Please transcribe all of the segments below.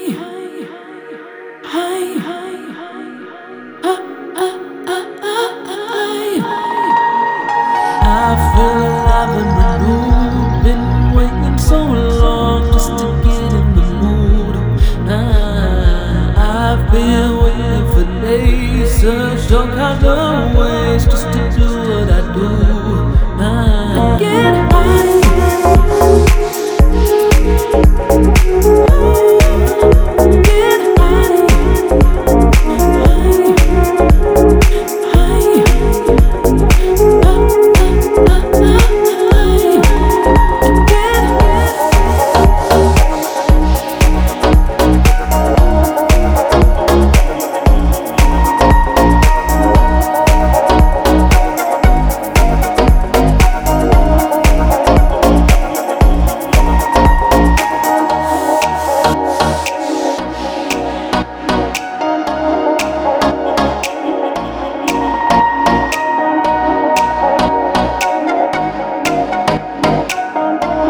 I feel alive and renewed. Been waiting so long just to get in the mood. I've been waiting for days, searched all kind of ways just to do what I do. Get high.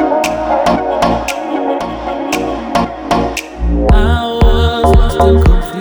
I was lost and confused.